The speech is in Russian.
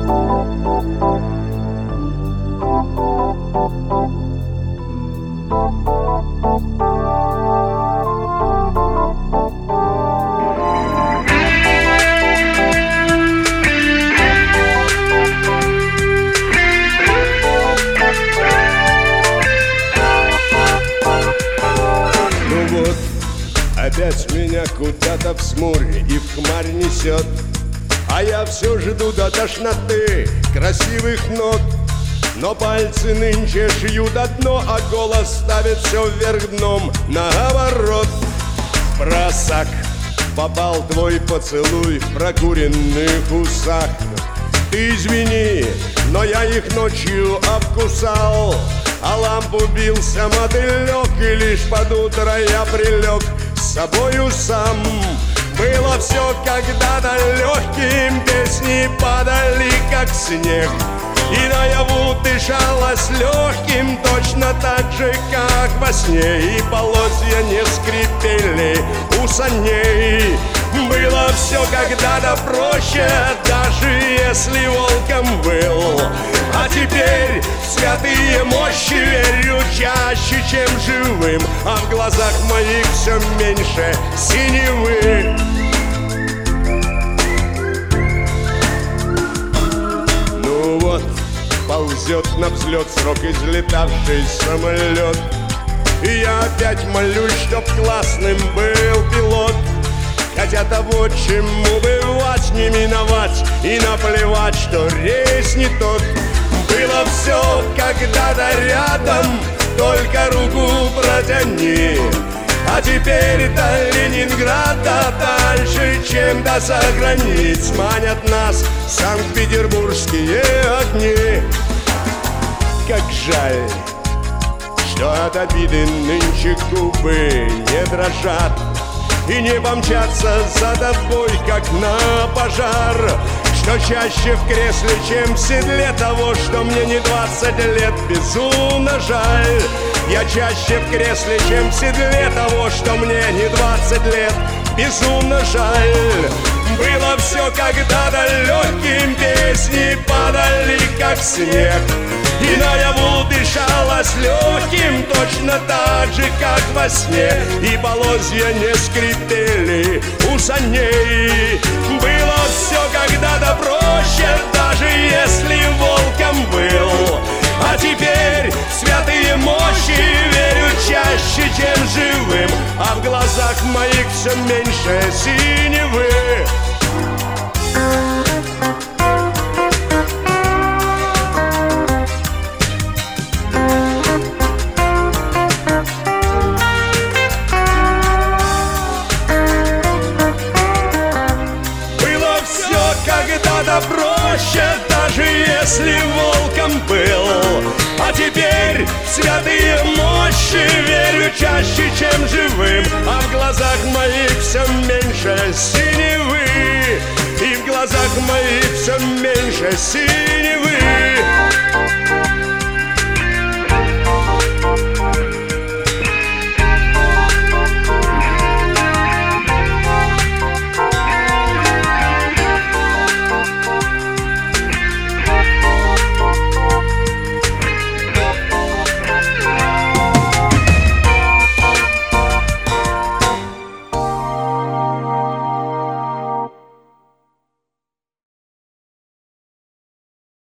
Опять меня куда-то в смуре и в хмарь несет, а я все жду до тошноты красивых нот. Но пальцы нынче шьют одно, а голос ставит все вверх дном наоборот. В просак попал твой поцелуй в прокуренных усах. Ты извини, но я их ночью обкусал, а лампу бился мотылек, и лишь под утро я прилег с собою сам. Было все когда-то легким, песни падали как снег, и наяву дышалось легким, точно так же, как во сне. И полозья не скрипели у саней. Было все когда-то проще, даже если волком был. А теперь в святые мощи верю чаще, чем живым, а в глазах моих все меньше синевы. Ну вот, ползет на взлет срок излетавший самолет, и я опять молюсь, чтоб классным был пилот. Хотя того, чему бывать, не миновать, и наплевать, что рейс не тот. Было все когда-то рядом, только руку протяни. А теперь до Ленинграда дальше, чем до заграниц, манят нас санкт-петербургские огни. Как жаль, что от обиды нынче губы не дрожат и не помчатся за тобой, как на пожар. Что чаще в кресле, чем в седле того, что мне не 20 лет, безумно жаль. Я чаще в кресле, чем в седле того, что мне не 20 лет, безумно жаль. Было все когда-то легким, песни падали как снег, и наяву дышалось легким, точно так же, как во сне. И полозья не скрипели у саней. Было все когда-то проще, даже если волком был. А теперь в святые мощи верю чаще, чем живым, а в глазах моих все меньше синевы. Когда-то проще, даже если волком был. А теперь в святые мощи верю чаще, чем живым, а в глазах моих все меньше синевы. И в глазах моих все меньше синевы.